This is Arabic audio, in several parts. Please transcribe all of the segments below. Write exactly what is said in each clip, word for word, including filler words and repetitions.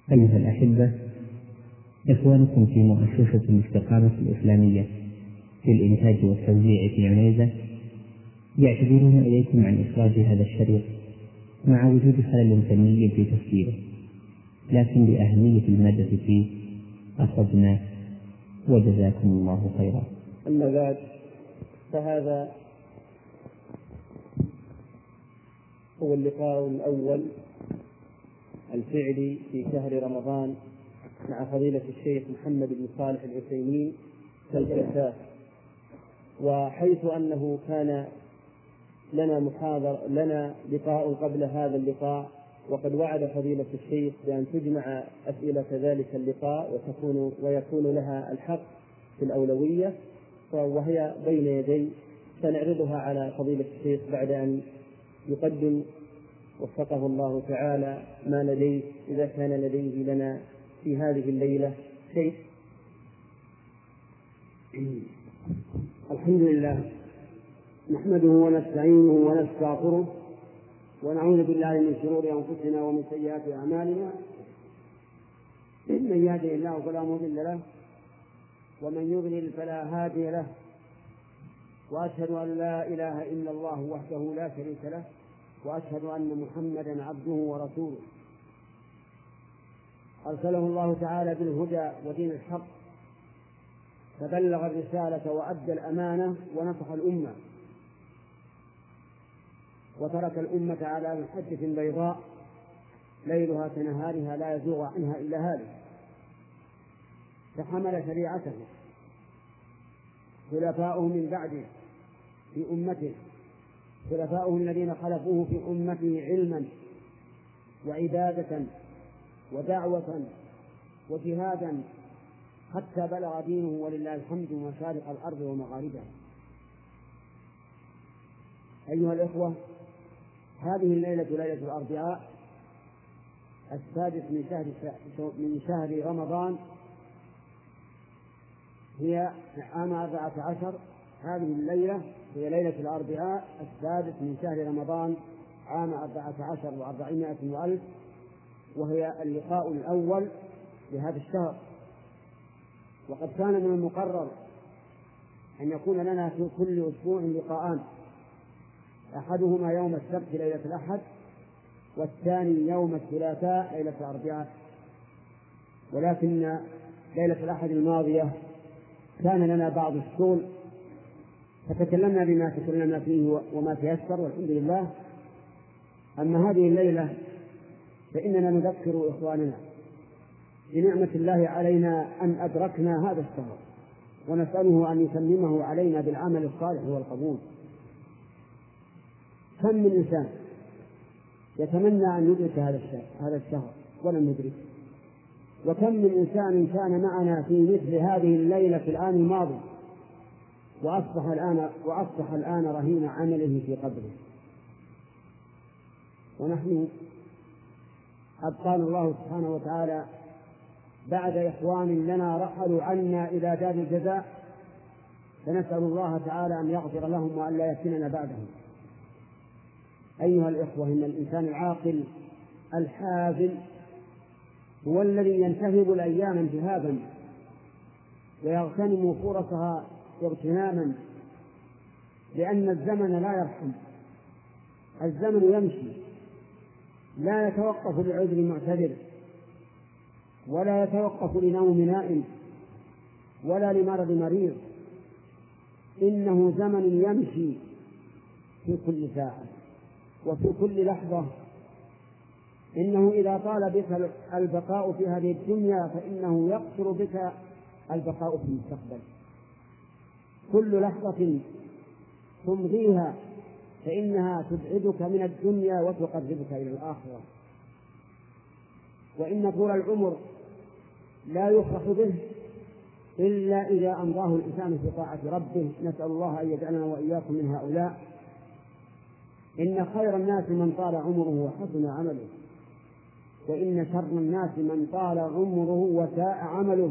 أيها الأحبة، إخوانكم في مؤسسة الاستقامة الإسلامية للإنتاج والتوزيع في عنيزة يعتذرون إليكم عن إخراج هذا الشريط مع وجود خلل فني في تسجيله، لكن لأهمية المادة فيه أخذنا وجزاكم الله خيرا. أما بعد، فهذا هو اللقاء الأول الفعلي في شهر رمضان مع فضيلة الشيخ محمد بن صالح العثيمين كالجلسات. وحيث أنه كان لنا محاضر لنا لقاء قبل هذا اللقاء، وقد وعد فضيلة الشيخ بأن تجمع أسئلة ذلك اللقاء وتكون ويكون لها الحق في الأولوية، وهي بين يدي، سنعرضها على فضيلة الشيخ بعد أن يقدم وفقه الله تعالى ما لديه، إذا كان لديه لنا في هذه الليلة شيء. الحمد لله، نحمده ونستعينه ونستغفره ونعوذ بالله من شرور أنفسنا ومن سيئات أعمالنا. من يهده الله فلا مضل له ومن يضلل فلا هادي له، وأشهد أن لا إله إلا الله وحده لا شريك له، وأشهد أن محمدا عبده ورسوله أرسله الله تعالى بالهدى ودين الحق، فبلغ الرسالة وأدى الأمانة ونصح الأمة، وترك الأمة على محجة بيضاء ليلها كنهارها لا يزوغ عنها إلا هالك. فحمل شريعته خلفاؤه من بعده في أمته، خلفاؤه الذين خلفوه في أمته علما وعبادة ودعوة وجهادا، حتى بلغ دينه ولله الحمد مشارق الأرض ومغاربها. أيها الإخوة، هذه الليلة ليلة الأربعاء السادس من شهر من شهر رمضان، هي عام أربعة عشر. هذه الليلة هي ليلة الأربعاء السادس من شهر رمضان عام أربعة عشر وأربعمائة وألف، وهي اللقاء الأول لهذا الشهر. وقد كان من المقرر أن يكون لنا في كل أسبوع لقاءان، أحدهما يوم السبت ليلة الأحد، والثاني يوم الثلاثاء ليلة الأربعاء. ولكن ليلة الأحد الماضية كان لنا بعض الشغل، فتكلمنا بما تكلمنا فيه وما تيسر، والحمد لله. أما هذه الليلة فإننا نذكر إخواننا بنعمة الله علينا أن أدركنا هذا الشهر، ونسأله أن يتممه علينا بالعمل الصالح والقبول. كم من إنسان يتمنى أن يدرك هذا الشهر ولم يدرك، وكم من إنسان كان معنا في مثل هذه الليلة في العام الماضي وأصبح الآن وأصبح الآن رهين عمله في قبره. ونحن أبقانا الله سبحانه وتعالى بعد إخوان لنا رحلوا عنا إلى دار الجزاء، فنسأل الله تعالى أن يغفر لهم وأن لا يفتننا بعدهم. أيها الإخوة، إن الإنسان العاقل الحازم هو الذي ينتهب الأيام انتهابا ويغتنم فرصها اغتناما، لأن الزمن لا يرحم، الزمن يمشي، لا يتوقف لعذر معتذر، ولا يتوقف لنوم نائم، ولا لمرض مريض. إنه زمن يمشي في كل ساعة وفي كل لحظة. إنه إذا طال بك البقاء في هذه الدنيا فإنه يقصر بك البقاء في المستقبل. كل لحظة تمضيها فإنها تبعدك من الدنيا وتقربك إلى الآخرة. وإن طول العمر لا يفرح به إلا إذا أمضاه الإنسان في طاعة ربه. نسأل الله أن يجعلنا وإياكم من هؤلاء. إن خير الناس من طال عمره وحسن عمله، وإن شر الناس من طال عمره وساء عمله.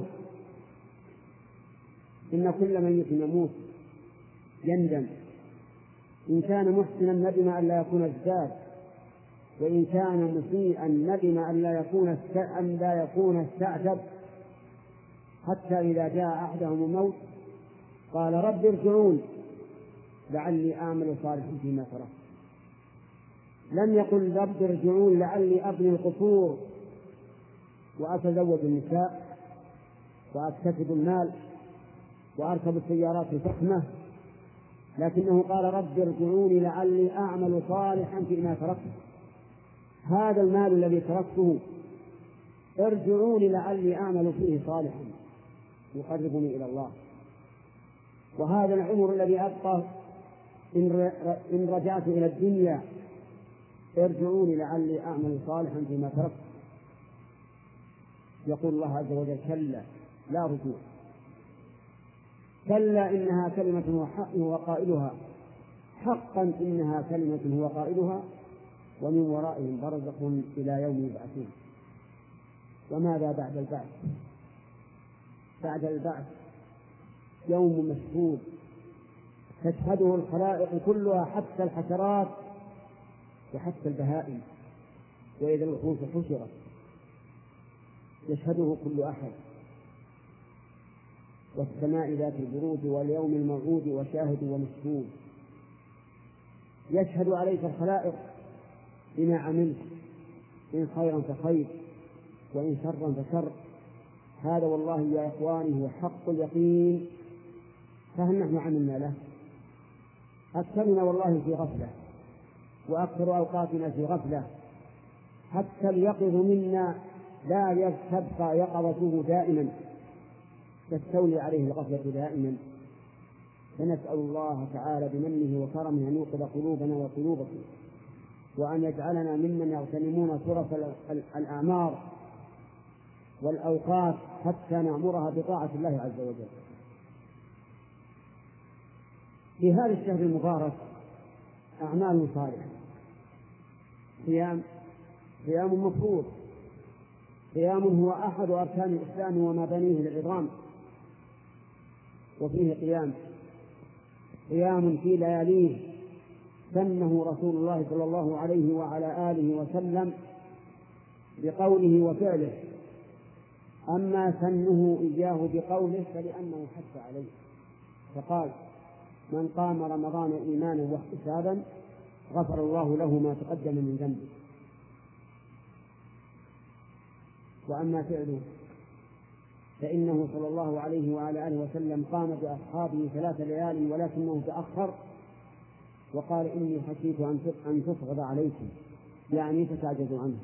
إن كل ميت يموت يندم، إن كان محسنا ندم أن لا يكون ازداد، وإن كان مسيئا ندم أن لا يكون أن لا يكون استعتب، حتى إذا جاء أحدهم الموت قال رب ارجعون لعلي أعمل صالحا فيما تركت. لم يقل رب ارجعون لعلي أبني القصور وأتزوج النساء وأكتسب المال وأركب السيارات الفخمة، لكنه قال رب ارجعوني لعلي أعمل صالحا فيما تركت. هذا المال الذي تركته ارجعوني لعلي أعمل فيه صالحا يقربني إلى الله. وهذا العمر الذي أبقى إن رجعت إلى الدنيا ارجعوني لعلي أعمل صالحا فيما تركت. يقول الله عز وجل كلا لا رجوع، كلا إنها كلمة هو قائلها، حقا إنها كلمة هو قائلها، ومن ورائهم برزخ إلى يوم يبعثون. وماذا بعد البعث؟ بعد البعث يوم مشهود تشهده الخلائق كلها حتى الحشرات وحتى البهائم، وإذا الوحوش حشرت يشهده كل أحد، والسماء ذات البروج واليوم الموعود وشاهد ومشهود. يشهد عليك الخلائق بما عملت، إن خيرا فخير وإن شرا فشر. هذا والله يا إخواني هو حق اليقين. فهل نحن عملنا له؟ أكثرنا والله في غفلة، وأكثر أوقاتنا في غفلة، حتى اليقظ منا لا تبقى يقظته دائما، تستولي عليه الغفلة دائما. فنسأل الله تعالى بمنه وكرمه أن يوقظ قلوبنا وقلوبكم، وأن يجعلنا ممن يغتنمون فرص الأعمار والأوقات حتى نعمرها بطاعة الله عز وجل. في هذا الشهر المبارك أعمال صالحة، صيام صيام مفروض، قيام هو أحد أركان الإسلام ومبانيه العظام، وفيه قيام قيام في لياليه سنه رسول الله صلى الله عليه وعلى آله وسلم بقوله وفعله. أما سنه إياه بقوله فلأنه حث عليه، فقال من قام رمضان إيمانا واحتسابا غفر الله له ما تقدم من ذنبه. وأما فعله فإنه صلى الله عليه وعلى آله وسلم قام بأصحابه ثلاث ليال ولكنه تأخر وقال إني خشيت أن تفرض عليكم، يعني تتعجزوا عنه.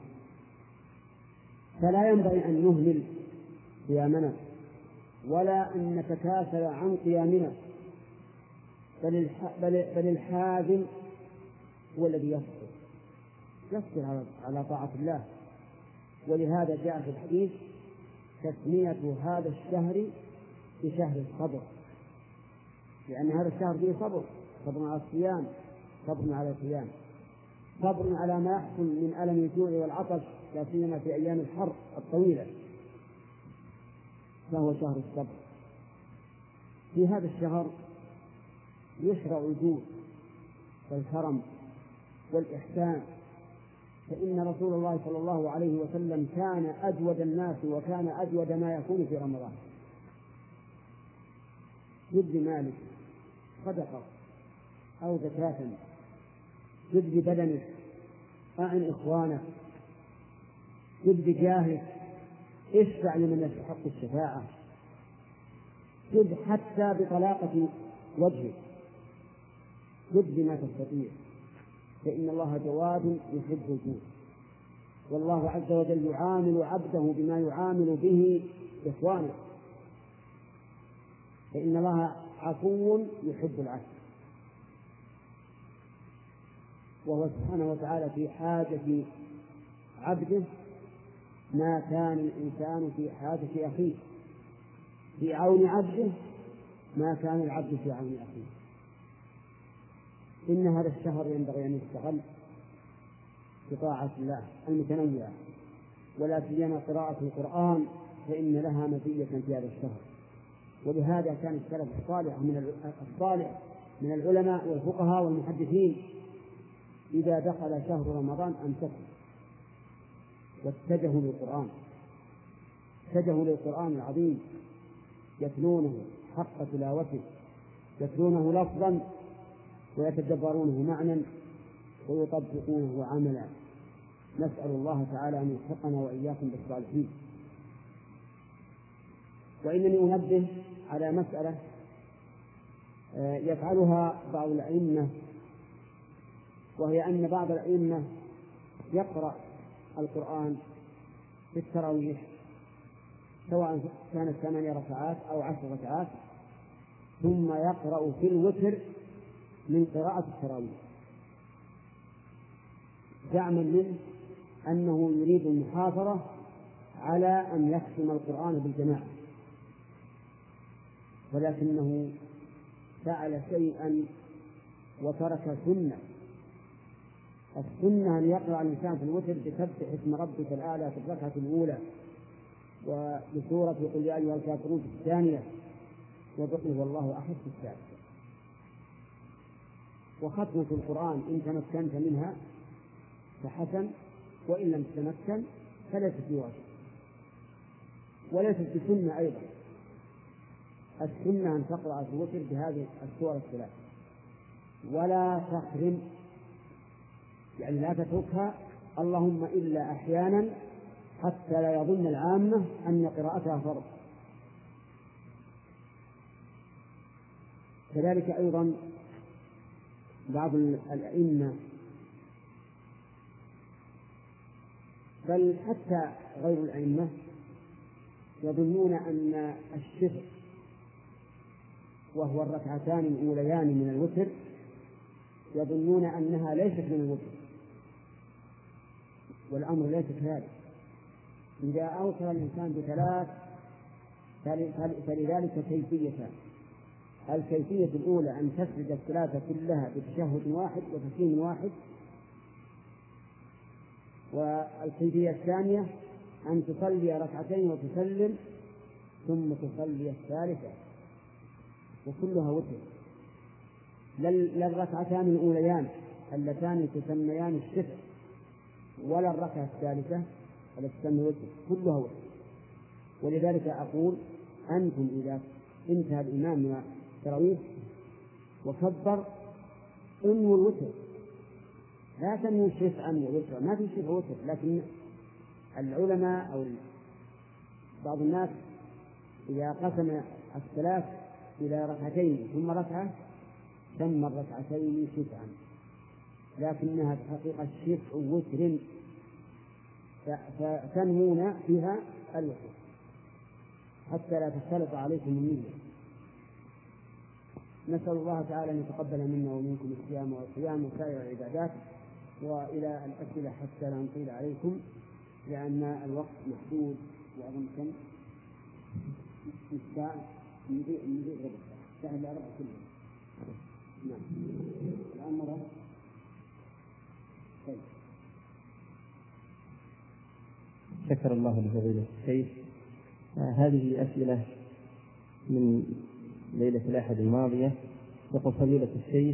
فلا ينبغي أن نهمل قيامنا ولا أن نتكاسل عن قيامنا، بل بل الحازم هو الذي يصبر يصبر على طاعة الله. ولهذا جاء في الحديث تسمية هذا الشهر بشهر الصبر، لأن هذا الشهر فيه صبر، صبر على الصيام، صبر على القيام، صبر على ما يحصل من ألم الجوع والعطش، لا سيما في أيام الحر الطويلة، فهو شهر الصبر. في هذا الشهر يشرع الجود والكرم والإحسان، فإن رسول الله صلى الله عليه وسلم كان أجود الناس وكان أجود ما يكون في رمضان. جد مالك صدقة أو زكاة، جد بدنك، أعن إخوانك، جد بجاهك، اشفع لمن يستحق الشفاعة، جد حتى بطلاقة وجهك، جد بما تستطيع، فإن الله جواد يحب الجود. والله عز وجل يعامل عبده بما يعامل به إخوانه، فإن الله عفو يحب العفو، وهو سبحانه وتعالى في حاجة عبده ما كان الإنسان في حاجة أخيه، في عون عبده ما كان العبد في عون أخيه. إن هذا الشهر ينبغي أن يستغل بطاعة الله المتنوعة، ولا سيما قراءة القرآن، فإن لها مزية في هذا الشهر. ولهذا كان السلف الصالح من الصالح من العلماء والفقهاء والمحدثين إذا دخل شهر رمضان أمسكوا واتجهوا للقرآن، اتجهوا للقرآن العظيم، يتلونه حق تلاوته، يتلونه لفظا ويتدبرونه معنى ويطبقونه عملا. نسأل الله تعالى أن يوفقنا وإياكم بالصالحين. وإنني أنبه على مسألة يفعلها بعض الأئمة، وهي أن بعض الأئمة يقرأ القرآن في التراويح سواء كانت ثمانية ركعات أو عشر ركعات، ثم يقرأ في الوتر من قراءة التراويح زعما منه أنه يريد المحافظة على أن يختم القرآن بالجماعة، ولكنه فعل شيئا وترك سنة. السنة أن يقرأ الإنسان في الوتر بسبح اسم ربك الأعلى في الركعة الأولى، وبسورة قل يا أيها الكافرون في الثانية، وبقل هو الله أحد في الثالثة. وختمة القرآن إن تمكنت منها فحسن، وإن لم تتمكن فليست بواجب وليست بسنة أيضا. السنة أن تقرأ في الوتر بهذه السور الثلاث ولا تخرم، يعني لا تتركها اللهم إلا أحيانا حتى لا يظن العامة أن قراءتها فرض. كذلك أيضا بعض الأئمة بل حتى غير الأئمة يظنون أن الشفع وهو الركعتان الأوليان من الوتر يظنون أنها ليست من الوتر، والأمر ليس كذلك. إذا أوصل الإنسان بثلاث فلذلك كيفيتان: الكيفية الأولى أن تسجد الثلاثة كلها بتشهد واحد وتسليم واحد، والكيفية الثانية أن تصلي ركعتين وتسلم ثم تصلي الثالثة، وكلها وتر. لا الركعتان الأوليان اللتان تسميان الشفع ولا الركعة الثالثة التي تسمى وتر، كلها وتر. ولذلك أقول أنتم إذا انتهى الإمام من التراويح وكبر انووا الوتر، لا تنووا شفعا ووترا، ما في شفع وتر. لكن العلماء أو بعض الناس إذا قسم الثلاث إلى ركعتين ثم ركعة سمى الركعتين شفعا، لكنها في الحقيقة شفع وتر، فتنمون فيها الوتر حتى لا تختلط عليكم النية. نسأل الله تعالى أن يتقبل منا ومنكم الصيام والقيام وسائر العبادات. وإلى الأسئلة حتى لا نطيل عليكم لأن الوقت محدود، وأظن كم الساعة نجيء نجيء ربع ساعة إلا ربع كلها. نعم الآن مرة. طيب شكر الله لفضيلة الشيخ. آه هذه أسئلة من ليلة الأحد الماضية. يقول فضيلة الشيخ: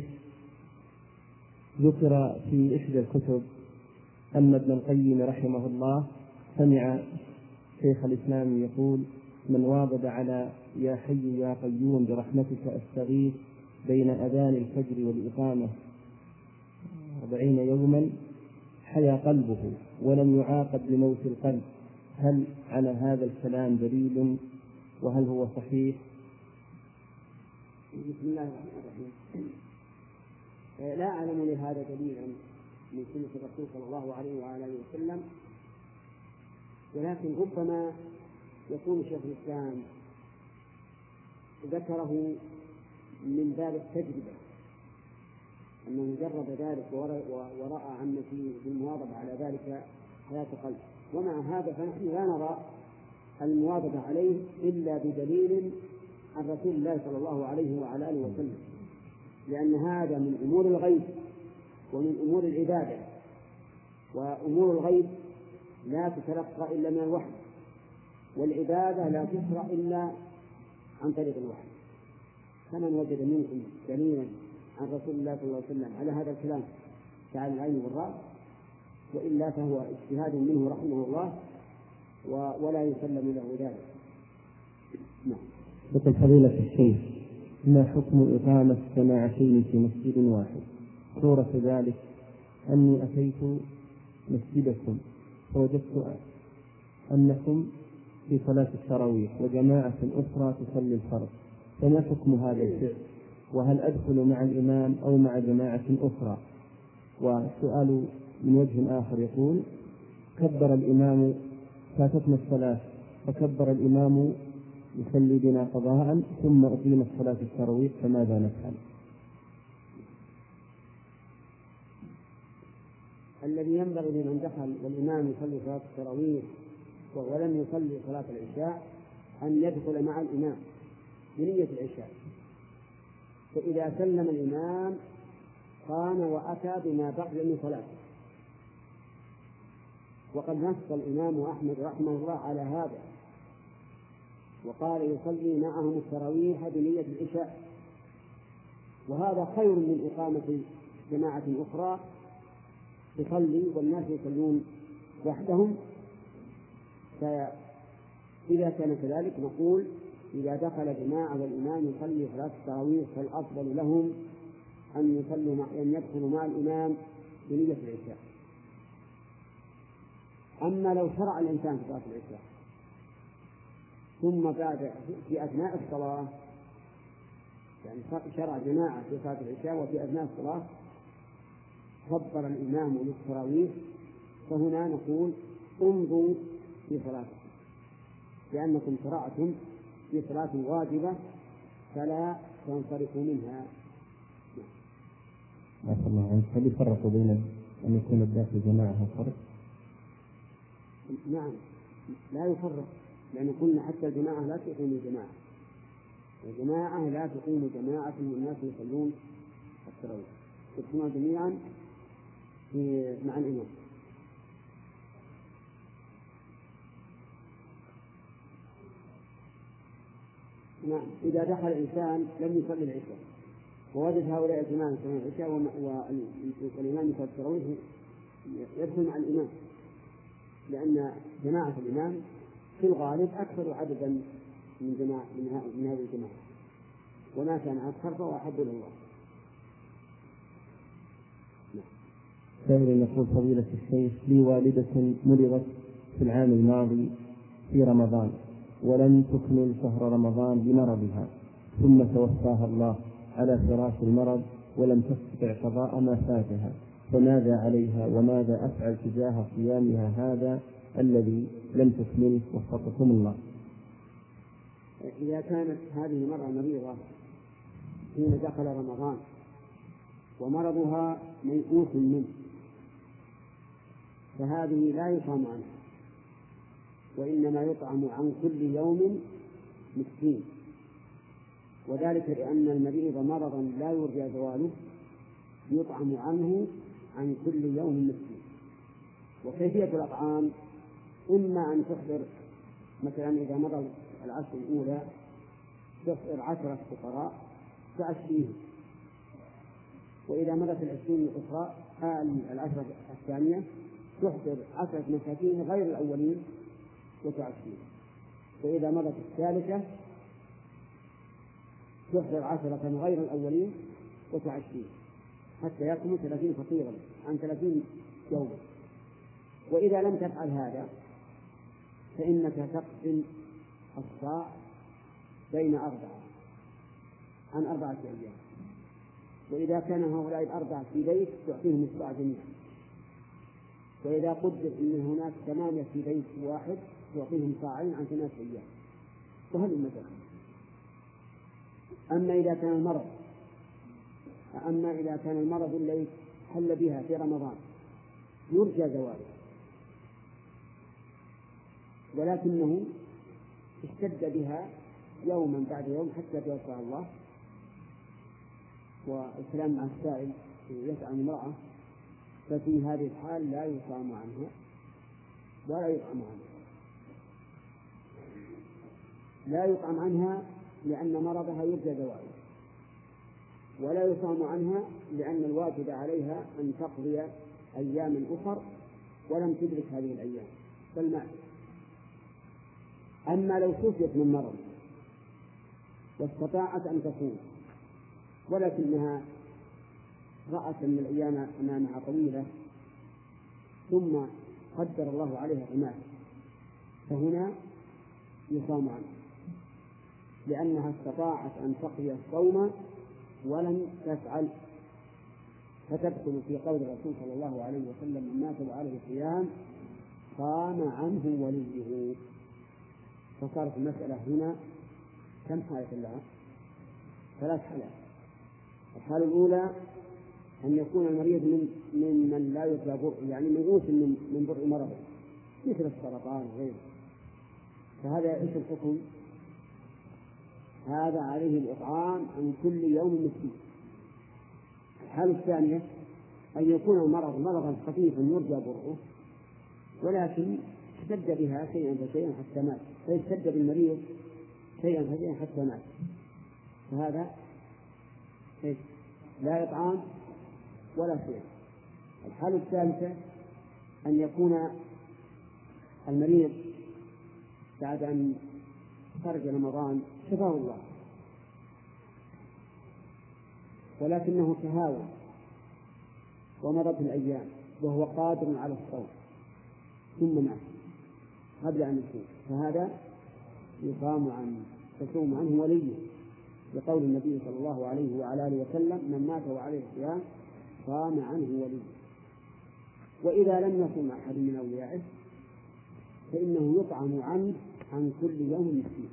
ذكر في إحدى الكتب أن ابن القيم رحمه الله سمع شيخ الإسلام يقول: من واظب على يا حي يا قيوم برحمتك أستغيث بين أذان الفجر والإقامة أربعين يوما حيا قلبه ولم يعاقب بموت القلب، هل على هذا الكلام دليل وهل هو صحيح؟ بسم الله الرحمن الرحيم. لا أعلم لهذا دليلا من سنة الرسول صلى الله عليه وعلى آله وسلم، ولكن ربما يكون شيخ الإسلام ذكره من باب التجربة، أنه جرب ذلك ورأى عن في المواظبة على ذلك حياة قلب. ومع هذا فنحن لا نرى المواظبة عليه إلا بدليل عن رسول الله صلى الله عليه وعلى آله وسلم، لأن هذا من أمور الغيب ومن أمور العبادة، وأمور الغيب لا تتلقى إلا من الوحي، والعبادة لا تشرع إلا عن طريق الوحي. فمن وجد منكم دليلا عن رسول الله صلى الله عليه وسلم على هذا الكلام كعن العين والرأس، وإلا فهو اجتهاد منه رحمه الله ولا يسلم له ذلك. نعم. يقول فضيلة الشيخ: ما حكم إقامة جماعتين في مسجد واحد؟ صورة ذلك أني أتيت مسجدكم فوجدت أنكم في صلاة التراويح وجماعة أخرى تصلي الفرض، فما حكم هذا الفعل؟ وهل أدخل مع الإمام أو مع جماعة أخرى؟ والسؤال من وجه آخر يقول: كبر الإمام، فاتتنا الصلاة فكبر الإمام يصلي بنا قضاء ثم أقيمت صلاة التراويح، فماذا نفعل؟ الذي ينبغي لمن دخل والإمام يصلي صلاة التراويح ولم يصلي صلاة العشاء أن يدخل مع الإمام بنية العشاء، فإذا سلم الإمام قام وأتى بما بقي من صلاته. وقد نص الإمام أحمد رحمه الله على هذا وقال يصلي معهم التراويح بنية العشاء، وهذا خير من إقامة جماعة أخرى تصلي والناس يصلون وحدهم. فإذا كان كذلك نقول: إذا دخل جماعة والإمام يصلي صلاة التراويح فالأفضل لهم أن يصلوا مع أن يدخلوا مع الإمام بنية العشاء. أما لو شرع الإنسان في صلاة العشاء ثم بعد في أثناء الصلاة، يعني شرع جماعة في صلاة العشاء وفي أثناء الصلاة كبر الإمام للتراويح، فهنا نقول: امضوا في صلاتكم، لأنكم شرعتم في صلاة واجبة فلا تنصرفوا منها. ما شاء الله. هل يفرق بين أن يكون الداخل جماعة وفرق؟ نعم، لا يفرق، لأن قلنا حتى الجماعة لا تقوم الجماعة، الجماعة لا تقوم جماعة والناس يصلون التراويح، يصلون جميعا في مع الإمام. نعم. إذا دخل الإنسان لم يصلي العشاء ووجد هؤلاء الجماعة يصلون العشاء والإمام يصلي التراويح، يدخل مع الإمام، لأن جماعة الإمام في الغالب أكثر عددا من جماعة من هذه الجماعة، وما كان أكثر فهو أحب إلى الله. سائل يقول: فضيلة الشيخ: لي والدة مرضت في العام الماضي في رمضان ولم تكمل شهر رمضان بمرضها، ثم توفاها الله على فراش المرض ولم تستطع قضاء ما فاتها، فماذا عليها وماذا أفعل تجاه صيامها هذا الذي لم تكمله وفقكم الله؟ إذا كانت هذه المرأة مريضة حين دخل رمضان ومرضها ميؤوس منه فهذه لا يصام عنها، وإنما يطعم عن كل يوم مسكين، وذلك لأن المريض مرضا لا يرجى زواله يطعم عنه عن كل يوم مسكين. وكيفية الأطعام: إما أن تحضر مثلا إذا مضى العشر الأولى تحضر عشرة فقراء تعشريهم، وإذا مضت العشرين الأخرى العشرة الثانية تحضر عشرة مساكين غير الأولين وتعشرين، وإذا مضت الثالثة تحضر عشرة غير الأولين وتعشرين حتى يكمل ثلاثين فقيرا عن ثلاثين يوما. وإذا لم تفعل هذا فإنك تقسم الصاع بين أربعة عن أربعة أيام، وإذا كان هؤلاء الأربعة في بيت تعطيهم الصاع جميعا، وإذا قدر أن هناك ثمانية في بيت واحد تعطيهم صاعين عن ثلاثة أيام، وهل المثل. أما إذا كان المرض أما إذا كان المرض الذي حل بها في رمضان يرجى زواله ولكنه اشتد بها يوما بعد يوم حتى توفاها الله، والكلام مع السائل يسأل امرأة، ففي هذه الحال لا يصام عنها ولا يطعم عنها، لا يطعم عنها لأن مرضها يرجى زواله، ولا يصام عنها لأن الواجب عليها أن تقضي أياما أخر ولم تدرك هذه الأيام بل مات. أما لو شفيت من مرض واستطاعت أن تصوم ولكنها رأت أن الأيام أمامها طويلة ثم قدر الله عليها المات، فهنا يصام عنها لأنها استطاعت أن تقضي الصوم ولم تفعل، فتدخل في قول الرسول صلى الله عليه وسلم: من مات وعليه صيام صام عنه وليه. فصارت المسألة هنا كم حالة لها؟ ثلاث حالات. الحالة الأولى أن يكون المريض من ممن لا يرجى برء، يعني ميؤوس من من برء مرضه مثل السرطان وغيره، فهذا ايش الحكم؟ هذا عليه الإطعام عن كل يوم مسكين. الحالة الثانية أن يكون المرض مرضا خفيفا يرجى برؤه ولكن اشتد بها شيئا فشيئا حتى مات، فاشتد بالمريض شيئا فشيئا حتى مات، فهذا لا إطعام ولا شيء. الحالة الثالثة أن يكون المريض بعد أن خرج رمضان شفاه الله ولكنه تهاون ومضت الأيام وهو قادر على الصوم ثم مات قبل أن يصوم، فهذا يصام عنه تصوم عنه وليه، لقول النبي صلى الله عليه وعلى آله وسلم: من مات وعليه صيام صام عنه وليه. وإذا لم يصم أحد من أوليائه فإنه يطعم عنه عن كل يوم مسكين.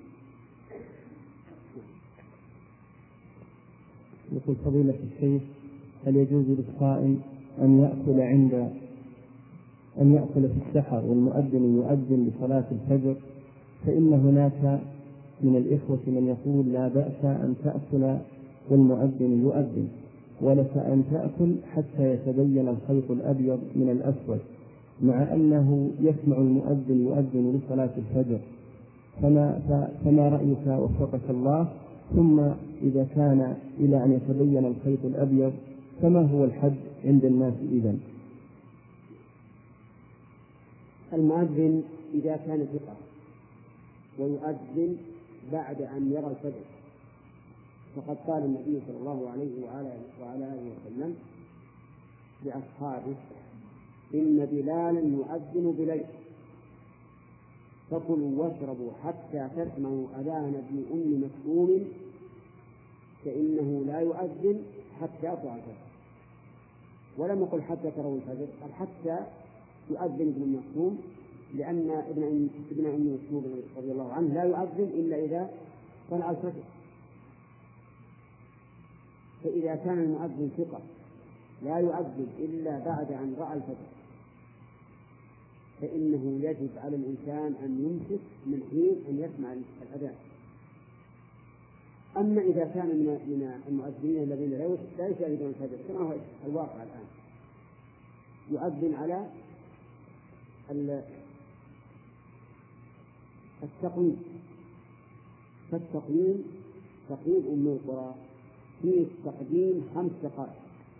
يقول فضيلة الشيخ: هل يجوز للصائم أن يأكل عند أن يأكل في السحر والمؤذن يؤذن لصلاة الفجر؟ فإن هناك من الإخوة من يقول لا بأس أن تأكل والمؤذن يؤذن، ولك أن تأكل حتى يتبين الخيط الأبيض من الأسود، مع أنه يسمع المؤذن يؤذن لصلاة الفجر، فما, فما رأيك وفقك الله؟ ثم إذا كان إلى أن يتبين الخيط الأبيض فما هو الحد عند الناس إذن؟ المؤذن إذا كان ثقة ويؤذن بعد أن يرى الفجر، فقد قال النبي صلى الله عليه وعلى آله وسلم لأصحابه: إن بلالا يؤذن بليل فكلوا واشربوا حتى تسمعوا أذان ابن أم مكتوم فإنه لا يؤذن حتى يطلع الفجر. ولم يقل حتى تروا الفجر، قال حتى يؤذن ابن مكتوم، لأن ابن ابن أم مكتوم رضي الله عنه لا يؤذن إلا إذا طلع الفجر. فإذا كان المؤذن ثقة لا يؤذن إلا بعد أن رأى الفجر فإنه يجب على الإنسان أن يمسك من حين أن يسمع الأذان. أما إذا كان من المؤذنين الذين لا يشاهدون الفجر كما هو الواقع الآن، يؤذن على التقويم، فالتقويم تقويم أم القرى فيه تقديم خمس دقائق،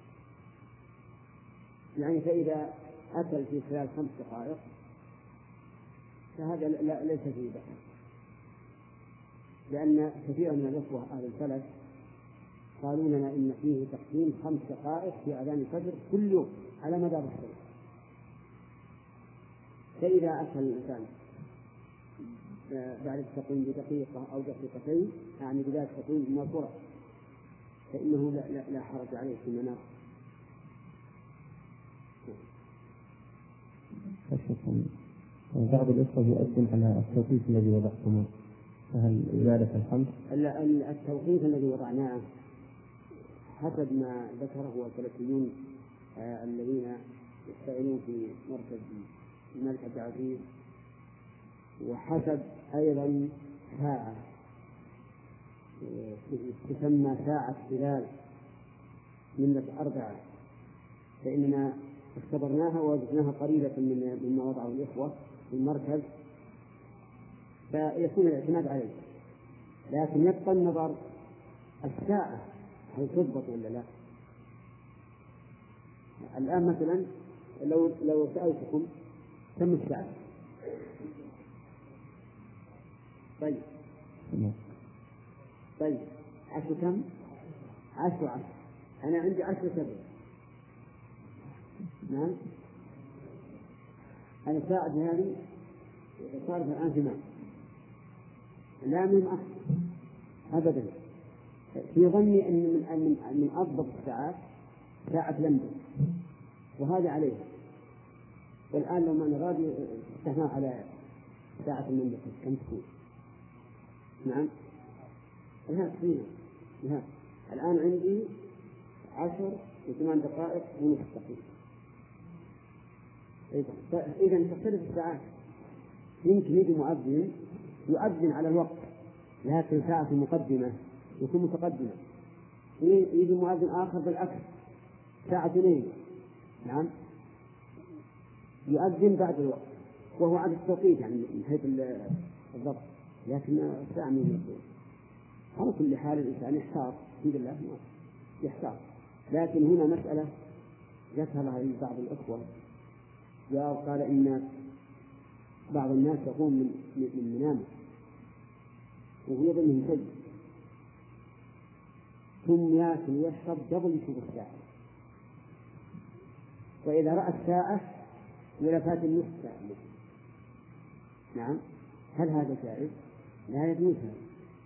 يعني فإذا أكل في خلال خمس دقائق فهذا لا ليس فيه بأس، لأن كثيرا من الأخوة أهل الفلك قالوا لنا إن فيه تقديم خمس دقائق في أذان الفجر كل يوم على مدار السنة. فإذا أكل الإنسان بعد التقويم بدقيقة أو دقيقتين، يعني بداية التقويم من القرى، فإنه لا, لا, لا حرج عليه في المنام. بعض الإخوة يؤذن على التوقيت الذي وضعتموه، فهل ذلك الخمس؟ التوقيت الذي وضعناه حسب ما ذكره الفلكيون آه الذين يشتغلون في مركز الملك عبد العزيز، وحسب أيضا ساعة تسمى ساعة هلال من أربعة، فإننا اختبرناها ووجدناها قريبة من مما وضعه الإخوة في المركز، فيكون الاعتماد عليه، لكن يبقى النظر الساعة هل تضبط ولا لا؟ الآن مثلا لو لو سألتكم كم الساعة؟ طيب طيب عشر كم؟ عشر عشر أنا عندي عشر سبع. نعم أنا ساعة هذه صارت الآن ثمان، لا من أحد أبدا. في ظني أن من من أضبط الساعات ساعة لندن، وهذا عليه. والآن لما أنا غادي استحنا على ساعة لندن كم تكون؟ نعم الآن تقريبا الآن الآن عندي عشر وثمان دقائق ونصف تقريبا. إذا تختلف الساعات. يمكن يجي مؤذن يؤذن على الوقت لكن ساعة مقدمة يكون متقدمة، يجي مؤذن آخر بالعكس ساعة اثنين نعم يؤذن بعد الوقت وهو عدد التوقيت يعني من حيث الضبط، لكن الساعة من الوقت. على كل حال الإنسان يحتاط الحمد لله يحتاط. لكن هنا مسألة ذكرها بعض الأخوة قال إن بعض الناس يقوم من من منامه وهو يظنه سيء ثم يأكل ويشرب قبل يشوف الساعة، وإذا رأى الساعة ولفات النصف ساعة. نعم هل هذا جائز؟ لا يجوز هذا،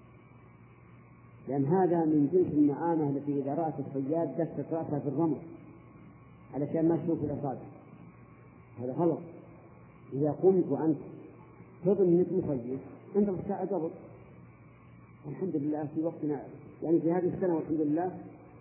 لأن هذا من جنس النعامة التي إذا رأت الصياد دست رأسها في الرمل علشان ما تشوف الأصابع. هذا غلط. إذا قمت وأنت تظن أنك مصيد انظر الساعة قبل. الحمد لله في وقتنا يعني في هذه السنة والحمد لله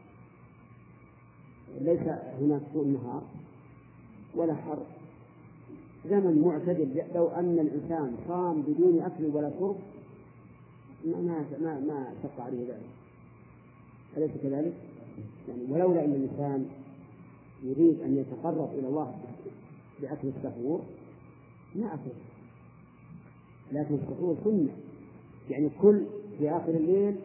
ليس هناك طول نهار ولا حر، زمن معتدل. لو أن الإنسان صام بدون أكل ولا شرب ما ما ما شق عليه ذلك، أليس كذلك؟ يعني ولولا أن الإنسان يريد أن يتقرب إلى الله بأكل السحور ما أكل، لكن السحور سنة يعني كل في آخر الليل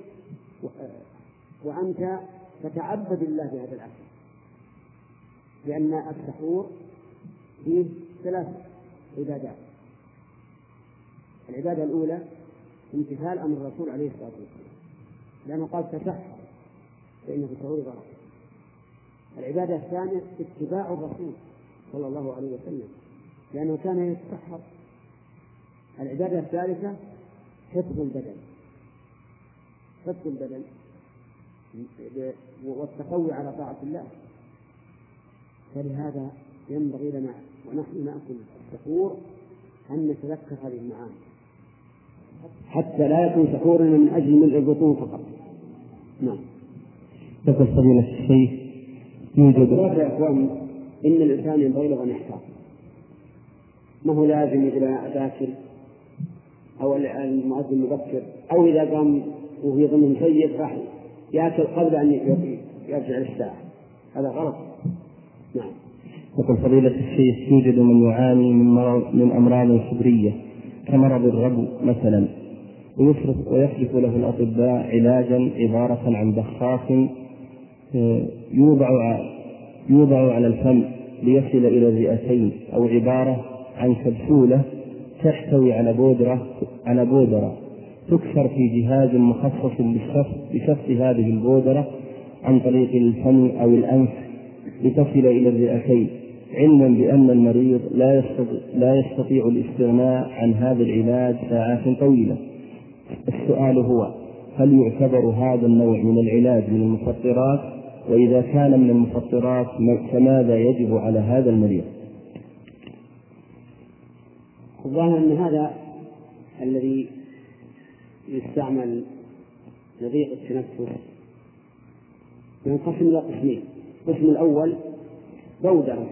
وأنت تتعبد الله بهذا الأكل، لأن السحور فيه ثلاث عبادات. العبادة الأولى امتثال أمر الرسول عليه الصلاة والسلام لأنه قال تسحر فإن في السحور بركة. العبادة الثانية اتباع الرسول صلى الله عليه وسلم لأنه كان يتسحر. العبادة الثالثة حفظ البدن حفظ البدن والتقوي على طاعة الله. فلهذا ينبغي لنا ونحن نأكل السحور أن نتذكر هذه المعاني حتى لا يكون سحورنا من أجل ملء البطون فقط. نعم. يقول فضيلة الشيخ يوجد يا أخوان إن الإنسان ينبغي له أن يحتاط، ما هو لازم إذا أذاكر أو المؤذن مبكر أو إذا قام وهو يظن سيء راح يأكل قبل أن يرجع للساعة، هذا غلط. نعم. يقول فضيلة الشيخ يوجد من يعاني من مرض من أمراض صدرية كمرض الربو مثلا، ويصرف ويصرف له الأطباء علاجا عبارة عن دخاخ يوضع يوضع على الفم ليصل إلى الرئتين، أو عبارة عن كبسولة تحتوي على بودرة على بودرة تكسر في جهاز مخصص لشفط هذه البودرة عن طريق الفم أو الأنف لتصل إلى الرئتين، علما بأن المريض لا يستطيع, لا يستطيع الاستغناء عن هذا العلاج ساعات طويلة. السؤال هو: هل يعتبر هذا النوع من العلاج من المفطرات؟ وإذا كان من المفطرات فماذا يجب على هذا المريض؟ الظاهر أن هذا الذي يستعمل لضيق التنفس ينقسم إلى قسمين. القسم الأول بودرة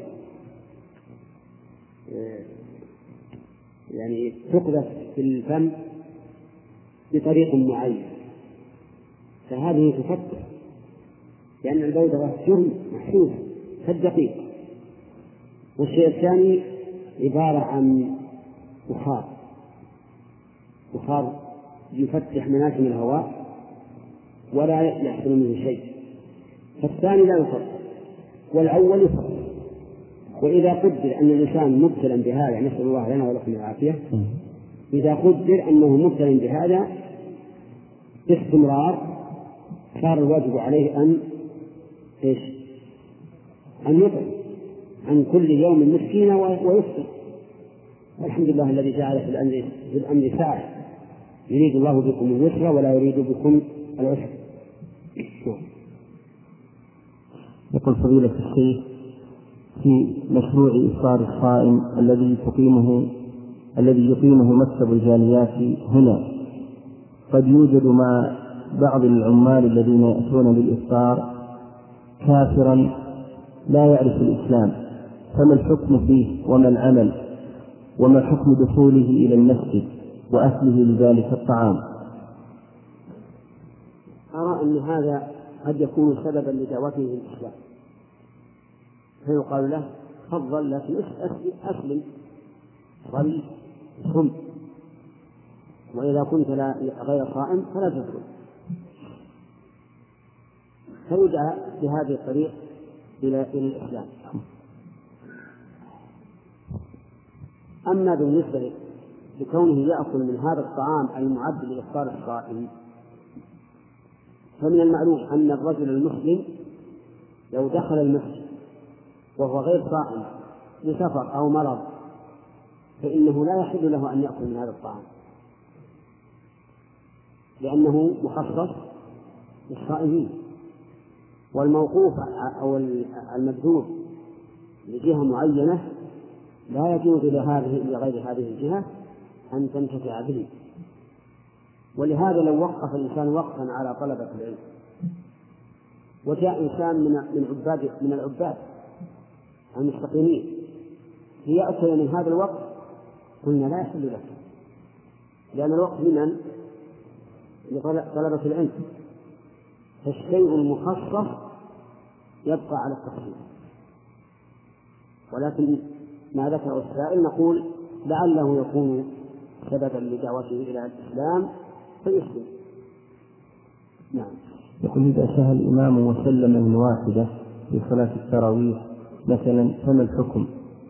يعني تقذف في الفم بطريق معين، فهذه تفطر لأن البودرة جرم محسوس كالدقيق. والشيء الثاني عبارة عن بخار بخار يفتح مناسم الهواء ولا يحصل منه شيء، فالثاني لا يفطر والأول يفطر. وإذا قدر أن الإنسان مبتلا بهذا، نسأل الله لنا ولكم العافية، إذا قدر أنه مبتلا بهذا باستمرار صار الواجب عليه أن إيش؟ أن يطعم عن كل يوم مسكينة ويفطر. والحمد لله الذي جعل في الأمر في الأمر ساعة، يريد الله بكم اليسر ولا يريد بكم العسر. يقول فضيلة الشيخ في مشروع إفطار الصائم الذي تقيمه الذي يقيمه مكتب الجاليات هنا، قد يوجد مع بعض العمال الذين يأتون بالإفطار كافرا لا يعرف الإسلام، فما الحكم فيه وما العمل وما حكم دخوله إلى المسجد وأكله لذلك الطعام؟ أرى أن هذا قد يكون سببا لدعوته للإسلام، فيقال له تفضل لكن أسلم صلي صم، وإذا كنت غير صائم فلا تدخل، فيدعى بهذه الطريق إلى الإسلام. أما بالنسبة لكونه يأكل من هذا الطعام المعد لإفطار الصائم، فمن المعلوم أن الرجل المسلم لو دخل المسجد وهو غير صائم لسفر أو مرض فإنه لا يحل له أن يأكل من هذا الطعام، لأنه مخصص للصائمين، والموقوف أو المبذول لجهة معينة لا يجوز لهذه لغير هذه الجهة أن تنتفع به. ولهذا لو وقف الإنسان وقفا على طلبة العلم وجاء إنسان من من عباد من العباد المستقيمين ليأكل من هذا الوقت قلنا لا يحل له، لأن الوقت لمن؟ لطلبة العلم، فالشيء المخصص يبقى على التخصيص. ولكن ما ذكره السائل نقول لعله يكون سببا لدعوته إلى الإسلام فيسلم. نعم. يقول إذا سهى الإمام وسلم من واحدة في صلاة التراويح مثلا فما الحكم؟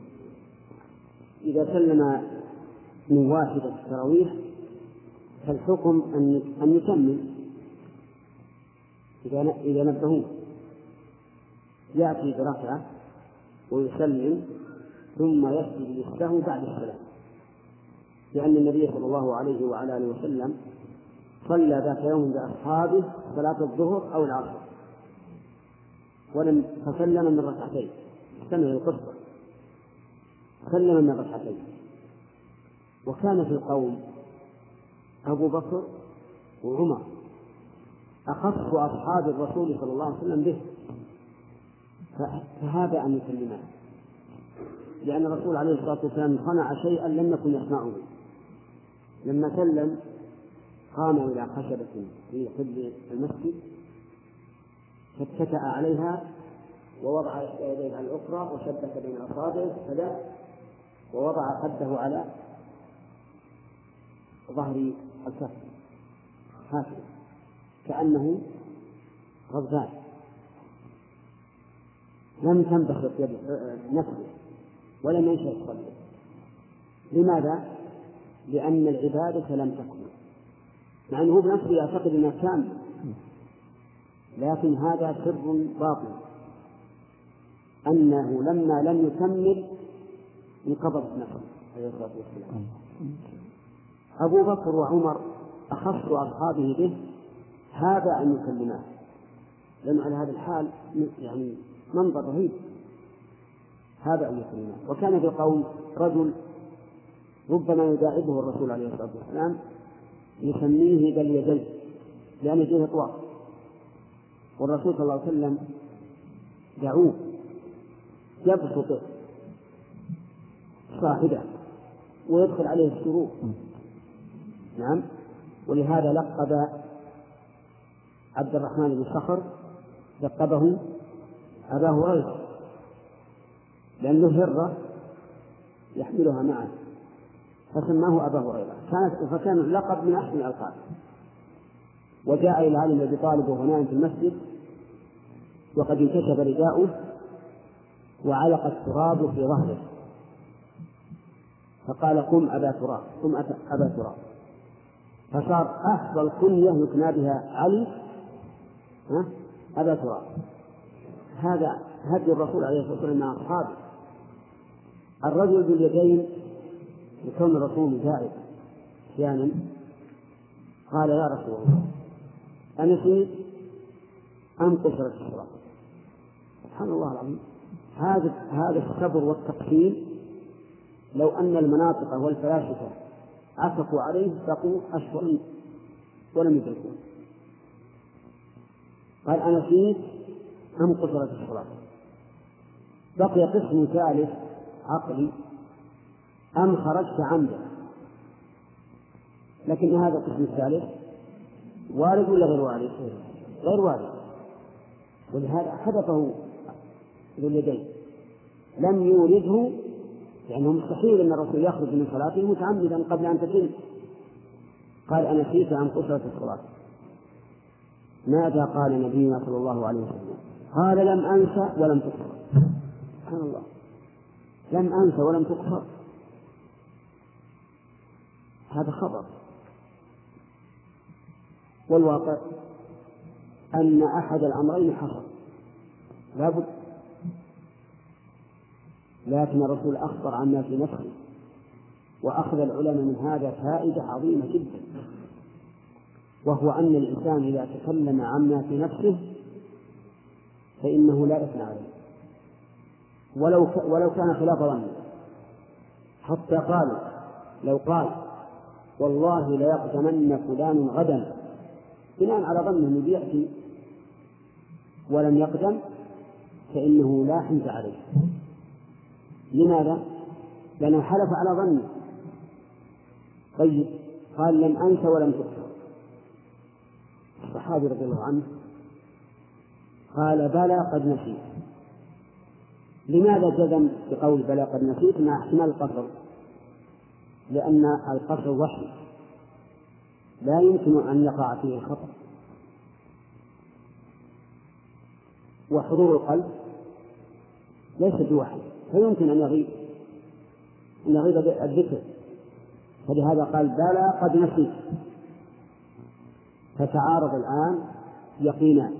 إذا سلم من واحدة التراويح فالحكم أن أن يكمل. إذا إذا نبهوه يأتي بركعة ويسلم ثم يسجد للسهو بعد السلام، لأن النبي صلى الله عليه وعلى آله وسلم صلى ذات يوم بأصحابه صلاة الظهر أو العصر ولم فسلم من ركعتين، استمع القصة، سلم من ركعتين، وكان في القوم أبو بكر وعمر أخص أصحاب الرسول صلى الله عليه وسلم به، فهذا أن يسلمان، لأن الرسول عليه الصلاة والسلام صنع شيئا لم يكن يصنعه. لما سلم قاموا إلى خشبة في قبل المسجد فاتكأ عليها ووضع يديه على الأخرى وشبك بين أصابعه كذا، ووضع خده على ظهر الكف هكذا كأنه غضبان، لم تنبسط يد نفسه ولم ينشأ صدره. لماذا؟ لأن العبادة لم تكن، مع أنه بنفسه يعتقد أنها كامل، لكن هذا سر باطن، أنه لما لم يكمل انقبضت نفسه عليه الصلاة والسلام. أبو بكر وعمر أخص أصحابه به، هذا أن يكلماه، لأن على هذا الحال يعني منظر رهيب، هذا أن يكلماه. وكان في القوم رجل ربما يداعبه الرسول عليه الصلاة والسلام يسميه ذا اليدين لأن يديه طوال، والرسول صلى الله عليه وسلم دعوه يبسط صاحبه ويدخل عليه الشرور. نعم. ولهذا لقب عبد الرحمن بن صخر لقبه أبا هريرة، لأنه هرة يحملها معه فسماه أبا هريرة، كانت فكان اللقب من أحسن الألقاب. وجاء إلى علي بن أبي طالب وهو نائم في المسجد وقد انكشف رداؤه وعلق التراب في ظهره، فقال قم أبا تراب، قم أبا تراب، فصار أفضل كنية يكنى بها علي أبا تراب. هذا هدي الرسول عليه الصلاة والسلام مع أصحابه. الرجل ذو اليدين يكون الرسول جائز أحيانا قال يا رسول الله أنسيت أم قصرت الصلاة؟ سبحان الله العظيم، هذا هذا الصبر والتقسيم. لو أن المناطق والفلاسفة عكفوا عليه بقوا أشهر ولم يدركوه. قال أنسيت أم قصرت الصلاة؟ بقي قسم ثالث عقلي أم خرجت عمدا، لكن هذا القسم الثالث وارد ولا غير وارد؟ غير وارد، ولهذا حذفه ذو اليدين، لم يورده، لأنه مستحيل أن الرسول يخرج من صلاته متعمدا قبل أن تتم. قال أنسيت أم قصرت الصلاة؟ ماذا قال نبينا صلى الله عليه وسلم؟ قال لم أنسى ولم تقصر. سبحان الله، لم أنسى ولم تقصر، هذا خبر. والواقع أن أحد الأمرين حصل لا بد، لكن الرسول أخبر عما في نفسه، وأخذ العلماء من هذا فائدة عظيمة جدا، وهو أن الإنسان إذا تكلم عما في نفسه فإنه لا إثم عليه ولو ولو كان خلاف ظنه. حتى قالوا لو قال والله ليقدمن فلان غدا بناء على ظنه أنه بيأتي ولم يقدم فإنه لا حنث عليه. لماذا؟ لأنه حلف على ظنه. طيب قال لم أنس ولم تقصر، الصحابي رضي الله عنه قال بلى قد نسيت. لماذا جزم بقول بلى قد نسيت مع احتمال القصر؟ لأن القصر وحي لا يمكن أن يقع فيه الخطأ، وحضور القلب ليس بوحي فيمكن أن يغيب أن يغيب الذكر، فلهذا قال بلى قد نسيت. فتعارض الآن يقينان،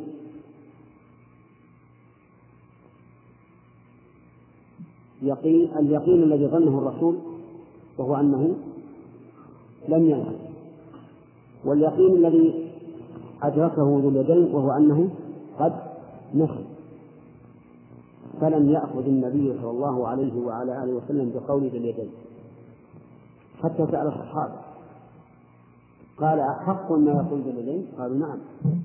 يقين اليقين الذي ظنه الرسول وهو أنه لم ينسى، واليقين الذي أدركه ذو اليدين وهو أنه قد نسي. فلم يأخذ النبي صلى الله عليه وعلى آله وسلم بقول ذو اليدين حتى سأل الصحابة قال أحق ما يقول ذو اليدين؟ قالوا نعم.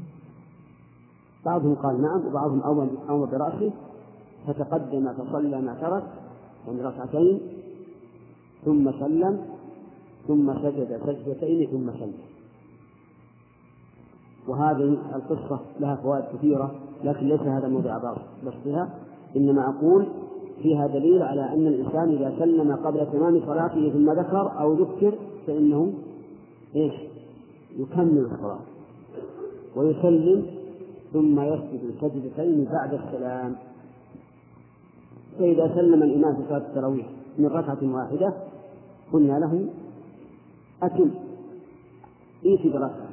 بعضهم قال نعم وبعضهم أومى برأسه، فتقدم فصلى ما ترك من ركعتين ثم سلم ثم سجد سجدتين ثم سلم. وهذه القصة لها فوائد كثيرة، لكن ليس هذا موضع بسطها، إنما أقول فيها دليل على أن الإنسان إذا سلم قبل تمام صلاته ثم ذكر أو ذكر فإنه إيش؟ يكمل الصلاة ويسلم ثم يسجد سجدتين بعد السلام. فإذا سلم الإمام في صلاة التراويح من ركعة واحدة قلنا له أتم إيش بركعة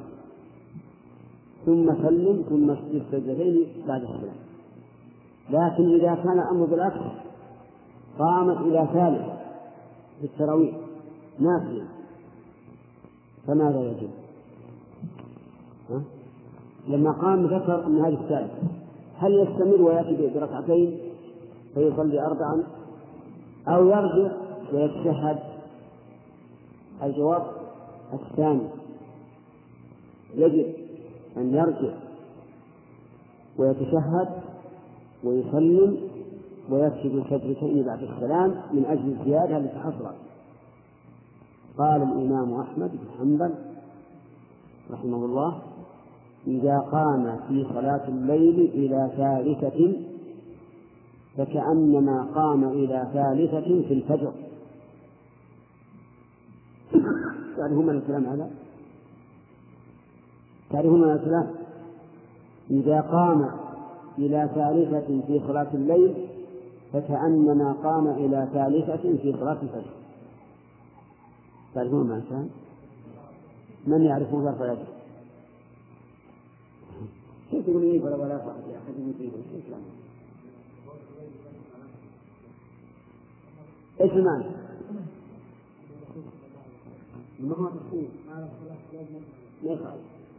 ثم سلم ثم اسجد سجدتين بعد السلام. لكن إذا كان الأمر بالعكس قامت إلى ثالث في التراويح نافلة فماذا يجب؟ ها؟ لما قام ذكر أن هذه الثالثة هل يستمر ويأتي بركعتين فيصلي أربعا أو يرجع ويتشهد؟ الجواب الثاني، يجب أن يرجع ويتشهد ويسلم ويسجد سجدتين بعد السلام من أجل الزيادة التي حصلت. قال الإمام أحمد بن حنبل رحمه الله إذا قام في صلاة الليل إلى ثالثة فكأنما قام إلى ثالثة في الفجر. تعرفون من الكلام هذا؟ تعرفون من الكلام؟ إذا قام إلى ثالثة في صلاة الليل فكأنما قام إلى ثالثة في صلاة الفجر. تعرفون ما كان؟ من يعرفون ذلك ولا يدري؟ كيف تقول إيه ولا ولا أحد يطيبه؟ إيش المعنى؟ ما هو تفصيل ما يخالف.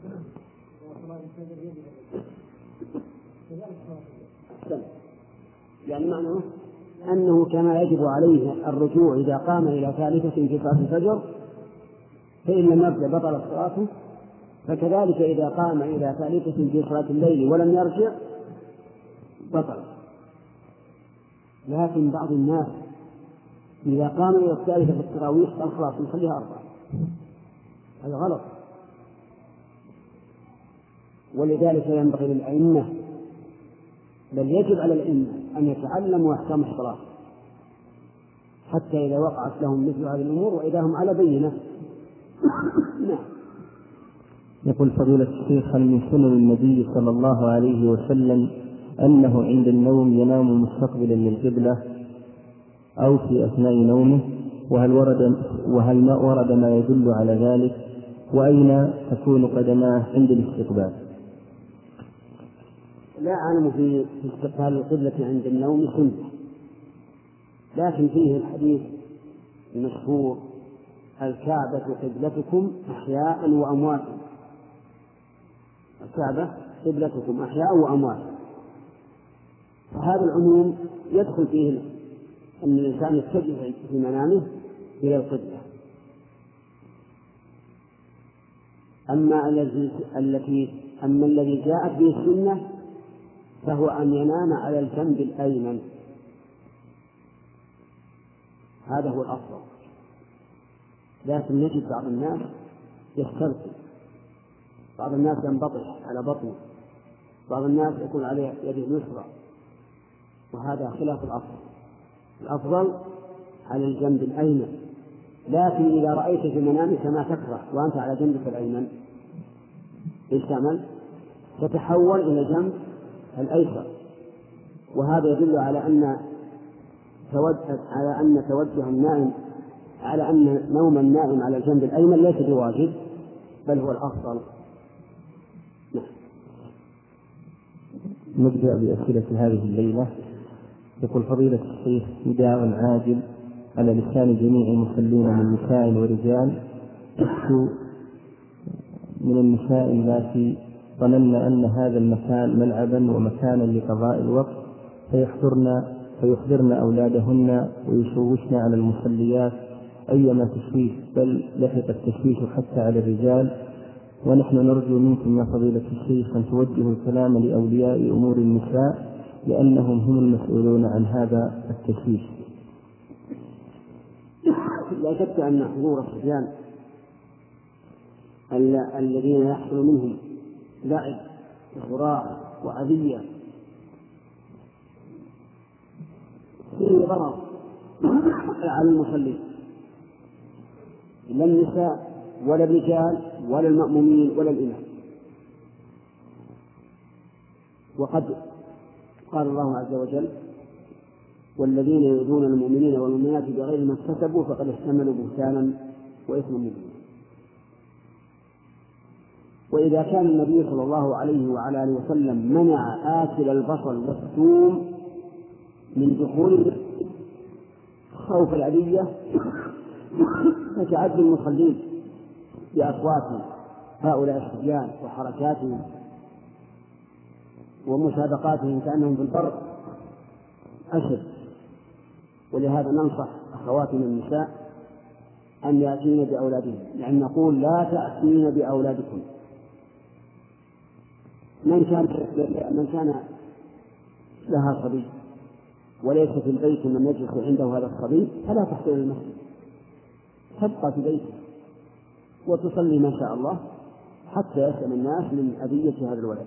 يعني معناه أنه كما يجب عليه الرجوع إذا قام إلى ثالثة في صلاة الفجر فإن لم يرجع بطل صلاته، فكذلك إذا قام إلى ثالثة في صلاة الليل ولم يرجع بطل. لكن بعض الناس إذا قام إلى الثالثة في التراويح قال خلاص نخليها أربعة، هذا غلط. ولذلك ينبغي للأئمة، بل يجب على الأئمة أن يتعلموا أحكام الصلاة حتى إذا وقعت لهم مثل هذه الأمور وإذا هم على بينة. نعم. يقول فضيلة الشيخ: هل من سنن النبي صلى الله عليه وسلم أنه عند النوم ينام مستقبلا للقبلة أو في أثناء نومه؟ وهل ورد وهل ما ورد ما يدل على ذلك؟ وأين تكون قدماه عند الاستقبال؟ لا أعلم في استقبال القبلة عند النوم سنة، لكن فيه الحديث المشهور: الكعبة قبلتكم أحياء وأمواتا. الكعبة قبلتكم أحياء وأمواتا. فهذا العموم يدخل فيه أن الإنسان يتجه في منامه إلى القبلة. أما الذي التي أما الذي جاءت به السنة فهو أن ينام على الجنب الأيمن، هذا هو الأفضل. لكن نجد بعض الناس يسترسل، بعض الناس ينبطح على بطنه، بعض الناس يكون عليه يده اليسرى، وهذا خلاف الأفضل. الأفضل على الجنب الأيمن. لكن إذا رأيت في منامك ما تكره وأنت على جنبك الأيمن إيش تعمل؟ تتحول إلى جنب الأيسر، وهذا يدل على أن توجه على أن توجه النائم على أن نوم النائم على الجنب الأيمن ليس بواجب بل هو الأفضل. نعم. نبدأ بأسئلة هذه الليلة. يقول فضيلة الشيخ: نداء عاجل على لسان جميع المصلين من نساء ورجال، تشكو من النساء اللاتي ظنن أن هذا المكان ملعبا ومكانا لقضاء الوقت فيحضرن فيحضرن أولادهن ويشوشن على المصليات أيما تشويش، بل لحق التشويش حتى على الرجال. ونحن نرجو منكم يا فضيلة الشيخ أن توجهوا الكلام لأولياء أمور النساء لأنهم هم المسؤولون عن هذا التشويش. لا شك أن حضور الصبيان الذين يحصل منهم لعب وصراع وأذية فيه ضرر على المصلين، لا النساء ولا الرجال ولا المأمومين ولا الإمام. وقد قال الله عز وجل: والذين يؤذون المؤمنين والمؤمنات بغير ما اكتسبوا فقد احتملوا بهتانا وإثما مبينا. وإذا كان النبي صلى الله عليه وعلى آله وسلم منع آكل البصل والثوم من دخول خوف الأذية، فتعد المصلين بأصواتهم هؤلاء الصبيان وحركاتهم ومسابقاتهم كأنهم في البر أشد. ولهذا ننصح أخواتنا النساء أن يأتين بأولادهم، يعني نقول: لا تأتين بأولادكم. من كان من كان لها صبي وليس في البيت من يجلس عنده هذا الصبي فلا تحضر المسجد، تبقى في بيتها وتصلي ما شاء الله حتى يسلم الناس من أذية هذا الولد.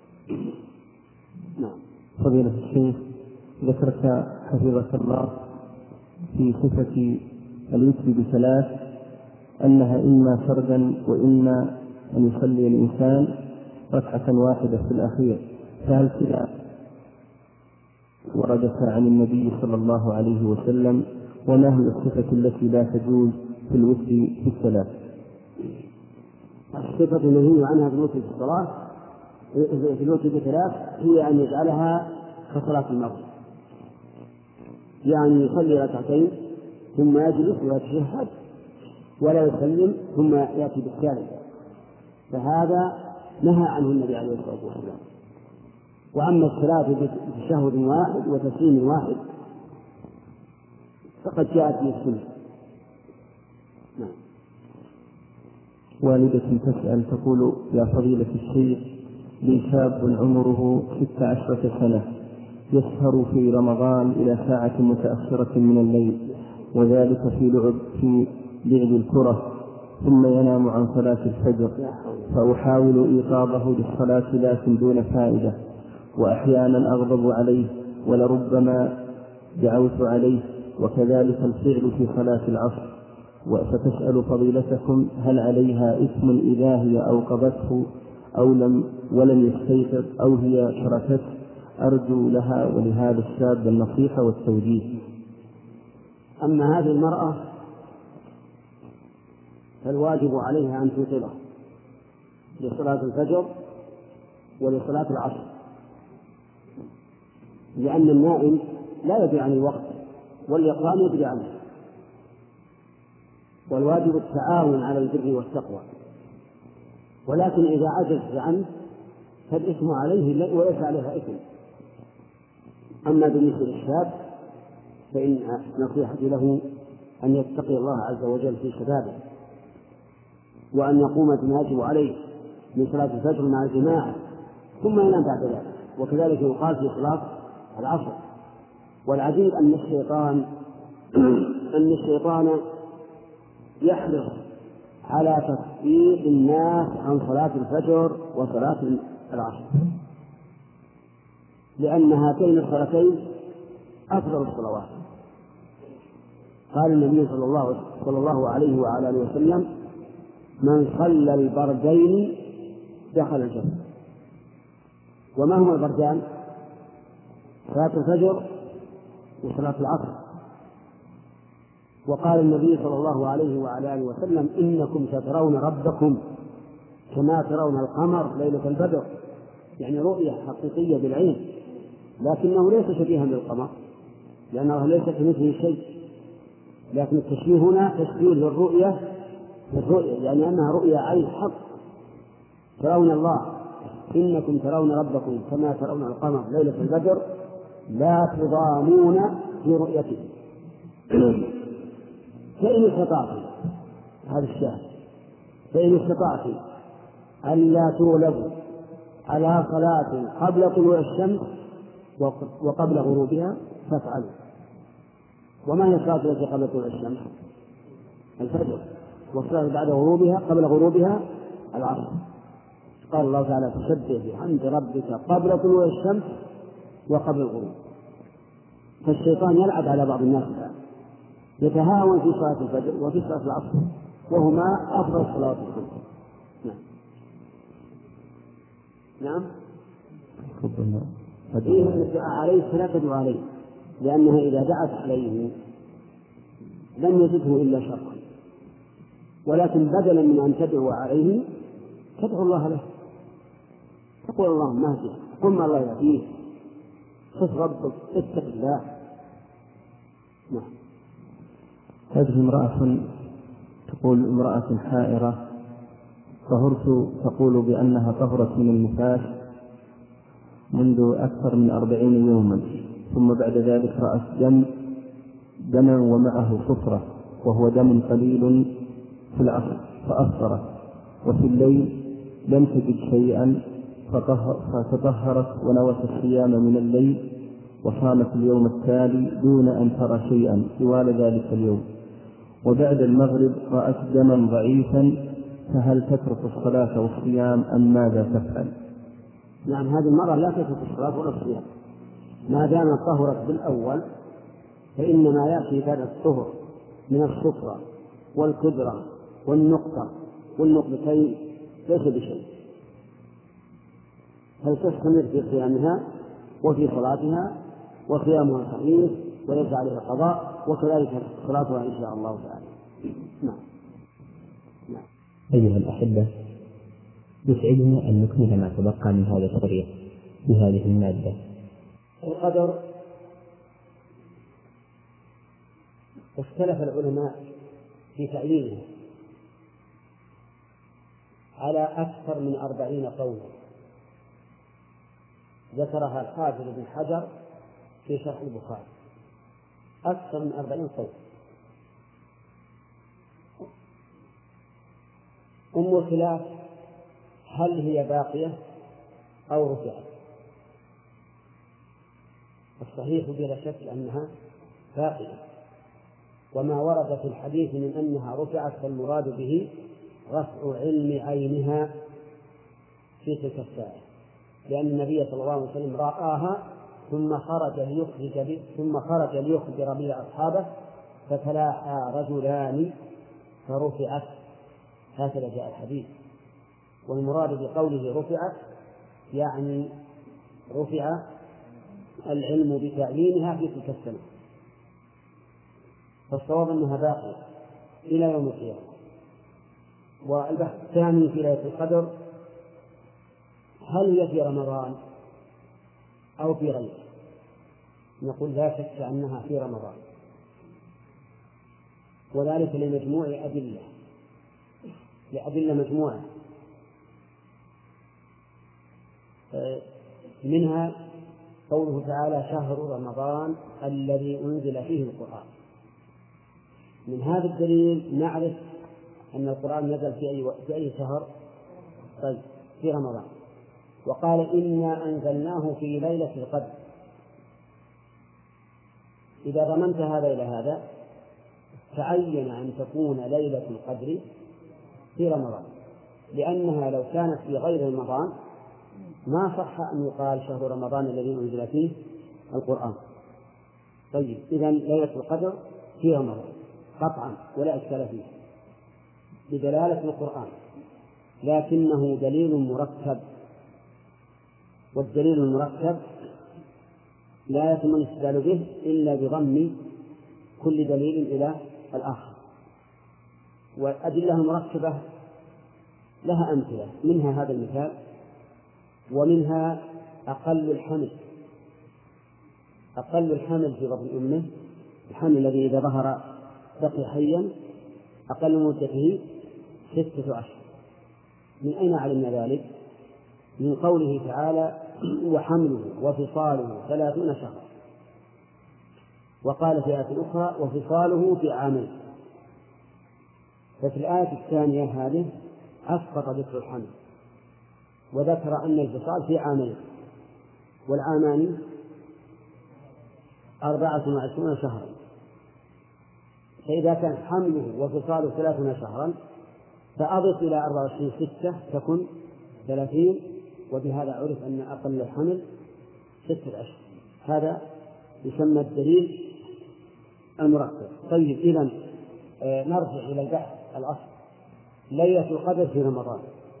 نعم. فضيلة الشيخ، ذكرت حفظك الله في صفة الوتر بثلاث أنها إما فردا وإما أن يصلي الإنسان ركعة واحدة في الأخير، فهل كذا وردت عن النبي صلى الله عليه وسلم؟ وما هي الصفة التي لا تجوز في الوتر في الصلاة؟ الصفة النهي عنها في الوتر في الصلاة في الوتر بثلاث هي أن يجعلها كصلاة المغرب، يعني يصلي ركعتين ثم يجلس ويتشهد ولا يسلم ثم يأتي بالثالث، فهذا نهى عنه النبي عليه الصلاة والسلام. وأما الصلاة بتشهد واحد وتسليم واحد فقد جاءت في السنة. نعم. والدة تسأل تقول: يا فضيلة الشيخ، لي شاب عمره ست عشرة سنة يسهر في رمضان إلى ساعة متأخرة من الليل، وذلك في لعب في لعب الكرة، ثم ينام عن صلاة الفجر، فأحاول إيقاظه للصلاة لكن دون فائدة، وأحيانا أغضب عليه ولربما دعوت عليه، وكذلك الفعل في صلاة العصر. فتسأل فضيلتكم: هل عليها إثم إذا هي أوقظته أو لم ولم يستيقظ أو هي تركته؟ أرجو لها ولهذا الشاب النصيحة والتوجيه. أما هذه المرأة فالواجب عليها أن توصله لصلاة الفجر ولصلاة العصر، لأن النائم لا يدري عن الوقت واليقظان يدري عنه، والواجب التعاون على البر والتقوى، ولكن إذا عجز عنه فالإثم عليه وليس عليها إثم. أما بالنسبة للشاب فإن نصيحتي له أن يتقي الله عز وجل في شبابه، وأن يقوم بما يجب عليه من صلاة الفجر مع الجماعة ثم ينام بعد ذلك، وكذلك يقال في صلاة العصر. والعجيب أن الشيطان أن الشيطان يحرص على تفريق الناس عن صلاة الفجر وصلاة العصر، لأن هاتين الصلاتين أفضل الصلوات. قال النبي صلى الله, صلى الله عليه وعلى آله وسلم: من صلى البردين دخل الجنة. وما هما البردان؟ صلاة الفجر وصلاة العصر. وقال النبي صلى الله عليه وعلى آله وسلم: إنكم سترون ربكم كما ترون القمر ليلة البدر، يعني رؤية حقيقية بالعين، لكنه ليس شبيها بالقمر لأنه ليس كمثله شيء، لكن التشبيه هنا تشبيه للرؤية بالرؤية، يعني أنها رؤية عين حق. ترون الله، إنكم ترون ربكم كما ترون القمر ليلة البدر لا تضامون في رؤيته. فإن استطعتم، هذا الشاهد، فإن استطعتم ألا تغلبوا على صلاة قبل طلوع الشمس وقبل غروبها فافعلوا. وما هي الصلاة التي قبل طلوع الشمس؟ الفجر. والصلاة بعد غروبها قبل غروبها العصر. قال الله تعالى: تسبح بحمد ربك قبل طلوع الشمس وقبل الغروب. فالشيطان يلعب على بعض الناس الآن، يتهاون في صلاة الفجر وفي صلاة العصر، وهما أفضل الصلوات الخمس. نعم. نعم. فيه من الدعاء عليه فلا تدعو عليه، لأنها إذا دعت عليه لم يزده إلا شرا، ولكن بدلا من أن تدعو عليه تدعو الله له، تقول: اللهم اهديه، قل ما الله يهديه، خف ربك، اتق الله. نعم. هذه امرأة تقول: امرأة حائرة طهرت، تقول بأنها طهرت من النفاس منذ أكثر من أربعين يوما، ثم بعد ذلك رأت دم دما ومعه صفرة، وهو دم قليل في العصر فأفطرت، وفي الليل لم تجد شيئا فتطهرت ونوت الصيام من الليل وصامت اليوم التالي دون أن ترى شيئا طوال ذلك اليوم، وبعد المغرب رأت دما ضعيفا، فهل تترك الصلاة والصيام أم ماذا تفعل؟ نعم، هذه المرأة لا تترك الصلاة ولا الصيام ما دامت طهرت بالأول، فإنما يأتي بعد الطهر من الصفرة والكدرة والنقطة والنقطتين ليس بشيء، هل تستمر في صيامها وفي صلاتها وصيامها الخميس وليس عليها قضاء، وكذلك صلاتها إن شاء الله تعالى. نعم. نعم. أيها الأحبة، يسعدنا أن نكمل ما تبقى من هذا الشريط بهذه المادة. القدر اختلف العلماء في تعيينه على أكثر من أربعين قولا ذكرها الحافظ بن حجر في شرح البخاري، أكثر من أربعين قول. أم الخلاف هل هي باقية أو رفعت؟ الصحيح بلا شك أنها باقية، وما ورد في الحديث من أنها رفعت فالمراد به رفع علم عينها في تلك الساعة، لأن النبي صلى الله عليه وسلم رآها ثم خرج ليخرج ثم خرج ليخبر بها أصحابه فتلاحى رجلان فرفعت، هكذا جاء الحديث. والمراد بقوله رفعت يعني رفع العلم بتعيينها في تلك السنة، فالصواب أنها باقية إلى يوم القيامة. والبحث الثاني في ليلة القدر هل هي في رمضان أو في غيره؟ نقول لا شك أنها في رمضان، وذلك لمجموع أدلة لأدلة مجموعة، منها قوله تعالى شهر رمضان الذي أنزل فيه القرآن. من هذا الدليل نعرف أن القرآن نزل في أي في أي شهر؟ طيب في رمضان. وقال إنا أنزلناه في ليلة القدر. إذا ضمنت هذا إلى هذا تعين أن تكون ليلة القدر في رمضان، لأنها لو كانت في غير رمضان ما صح أن يقال شهر رمضان الذي أنزل فيه القرآن. طيب إذن ليلة القدر في رمضان قطعا ولا إشكال فيه بدلالة القرآن، لكنه دليل مركب، والدليل المركب لا يتم الاستدلال به إلا بضم كل دليل إلى الآخر. والأدلة المركبة لها أمثلة، منها هذا المثال، ومنها أقل الحمل أقل الحمل في بطن أمه، الحمل الذي إذا ظهر بقي حيا أقل مدته ستة أشهر. من أين علمنا ذلك؟ من قوله تعالى وحمله وفصاله ثلاثون شهرا، وقال في آية أخرى وفصاله في عامين. ففي الآية الثانية هذه أسقط ذكر الحمل وذكر أن الفصال في عامين، والعامان أربعة وعشرون شهرا. فإذا كان حمله وفصاله ثلاثون شهرا فأضف إلى أربعة وعشرين ستة تكن ثلاثين، وبهذا عرف أن أقل الحمل ستة أشهر. هذا يسمى الدليل المركب. طيب إذن آه نرجع إلى البحث الأصل. ليلة القدر في رمضان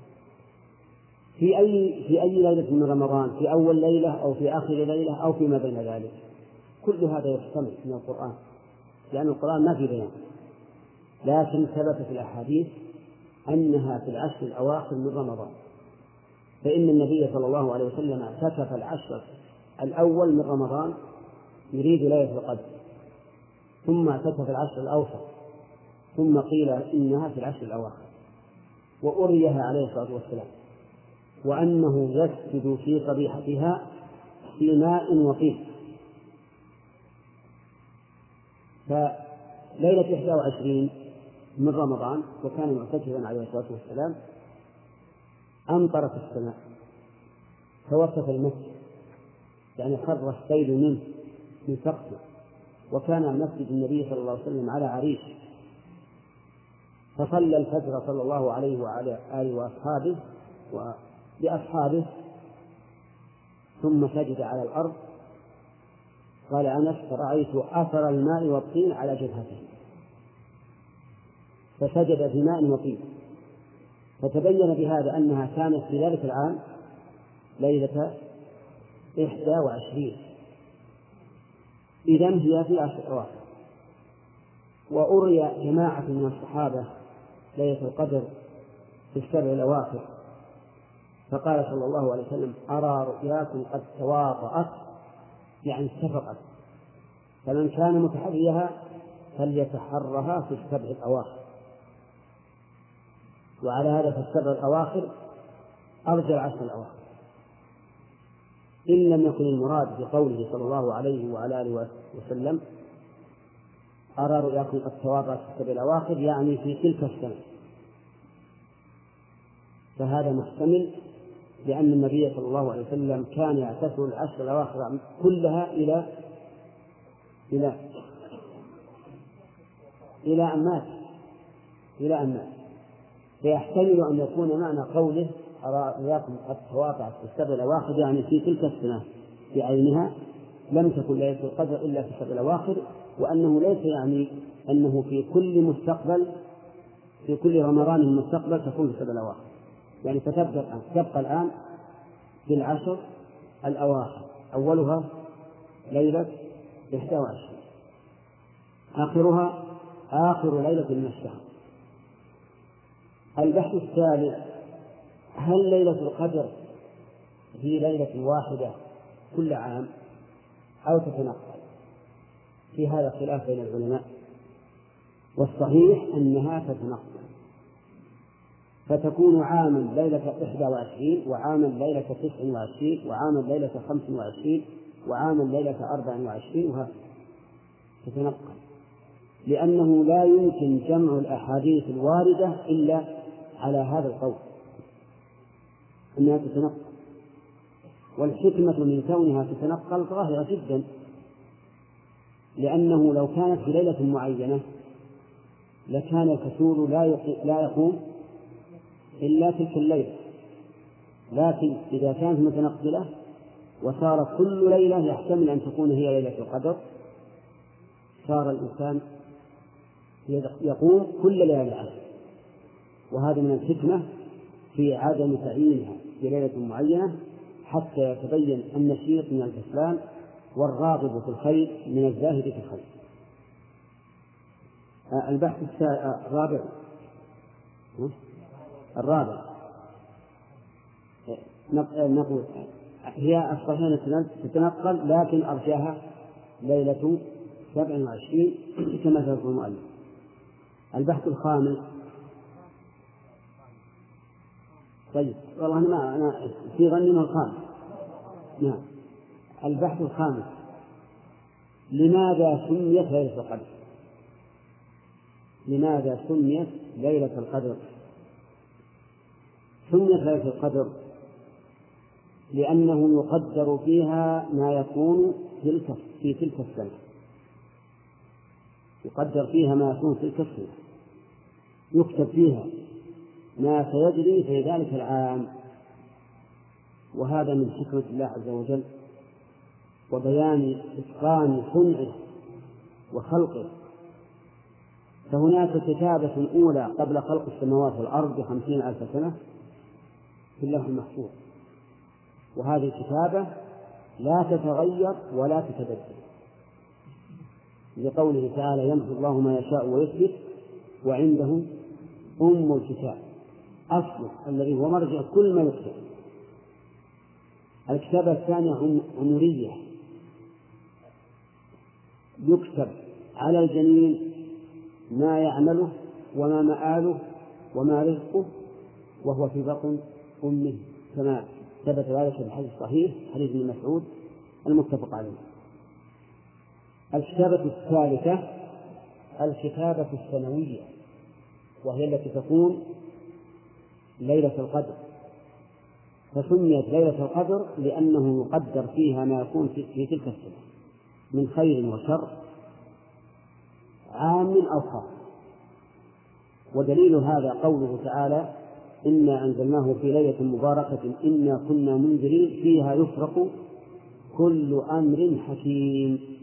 في أي في أي ليلة من رمضان؟ في أول ليلة أو في آخر ليلة أو فيما بين ذلك؟ كل هذا يحتمل من القرآن، لأن القرآن ما في بيان، لكن ثبت في الأحاديث أنها في العشر الأواخر من رمضان، فإن النبي صلى الله عليه وسلم اعتكف العشر الأول من رمضان يريد ليلة القدر، ثم اعتكف العشر الأوسط، ثم قيل إنها في العشر الأواخر، وأريها عليه الصلاة والسلام، وأنه يسجد في صبيحتها في ماء وطين. فليلة إحدى وعشرين من رمضان وكان معتكفا عليه الصلاة والسلام أمطرت السماء فوقف المسجد، يعني خر السيل منه من سقفه، وكان مسجد النبي صلى الله عليه وسلم على عريش، فصلى الفجر صلى الله عليه وعلى آله وأصحابه وبأصحابه ثم سجد على الأرض. قال أنس فرأيت أثر الماء والطين على جبهته، فسجد في ماء وطين، فتبين بهذا أنها كانت في ذلك العام ليلة إحدى وعشرين. إذن هي في العشر الأواخر. وأري جماعة من الصحابة ليلة القدر في السبع الأواخر، فقال صلى الله عليه وسلم: أرى رؤياكم قد تواطأت، يعني اتفقت، فمن كان متحريها فليتحرها في السبع الأواخر. وعلى هذا فالسبع الأواخر أرجى العشر الأواخر، إن لم يكن المراد بقوله صلى الله عليه وعلى آله وسلم: أرى رؤياكم قد تواطأت في السبع الأواخر، يعني في تلك السنة، فهذا محتمل، لأن النبي صلى الله عليه وسلم كان يعتبر العشر الأواخر كلها إلى إلى إلى أن مات إلى أن مات فيحتمل أن يكون معنى قوله: أرى رؤياكم قد تواطأت في السبع الأواخر، يعني في تلك السنة بعينها لم تكن ليلة القدر إلا في السبع الأواخر، وأنه ليس يعني أنه في كل مستقبل في كل رمضان المستقبل تكون في السبع الأواخر، يعني فتبقى تبقى الآن في العشر الأواخر، أولها ليلة إحدى وعشرين، آخرها آخر ليلة من الشهر. البحث الثالث: هل ليلة القدر في ليلة واحدة كل عام أو تتنقل؟ في هذا خلاف بين العلماء، والصحيح أنها تتنقل، فتكون عاما ليلة إحدى وعشرين، وعاما ليلة تسع وعشرين، وعاما ليلة خمس وعشرين، وعاما ليلة أربع وعشرين، وهكذا تتنقل، لأنه لا يمكن جمع الأحاديث الواردة إلا على هذا القول أنها تتنقل. والحكمة من كونها تتنقل ظاهرة جدا، لأنه لو كانت في ليلة معينة لكان الكسول لا يقوم إلا تلك الليلة، لكن إذا كانت متنقلة وصار كل ليلة يحتمل أن تكون هي ليلة القدر، صار الإنسان يقوم كل ليلة عنه. وهذا من الحكمة في عدم تعيينها في ليلة معينة، حتى يتبين النشيط من الكسلان والراغب في الخير من الزاهد في الخير. البحث الرابع الرابع نقول هي الصحيحة تتنقل، لكن أرجاها ليلة سبع وعشرين كما ذكر المؤلف. البحث الخامس: طيب والله أنا ما أنا في ظني من الخامس. نعم. البحث الخامس: لماذا سميت ليلة القدر؟ لماذا سميت ليلة القدر؟ سميت ليلة القدر لأنه يقدر فيها ما يكون تلك في تلك السنة، يقدر فيها ما يكون في تلك السنة، يكتب فيها ما سيجري في ذلك العام، وهذا من حكمة الله عز وجل وبيان إتقان صنعه وخلقه. فهناك كتابة أولى قبل خلق السماوات والأرض بخمسين ألف سنة في اللوح المحفوظ، وهذه الكتابة لا تتغير ولا تتبدل، لقوله تعالى: يمحو الله ما يشاء ويثبت وعنده أم الكتاب، أصله الذي هو مرجع كل ما يكتب. الكتابة الثانية عمرية، يكتب على الجنين ما يعمله وما مآله وما رزقه وهو في بطن أمه، كما ثبت ذلك في الحديث الصحيح حديث ابن مسعود المتفق عليه. الكتابة الثالثة الكتابة السنوية، وهي التي تكون ليلة القدر، فسميت ليلة القدر لأنه يقدر فيها ما يكون في تلك السنة من خير وشر عام أو خاص. ودليل هذا قوله تعالى: إنا أنزلناه في ليلة مباركة إنا كنا منذرين فيها يفرق كل أمر حكيم.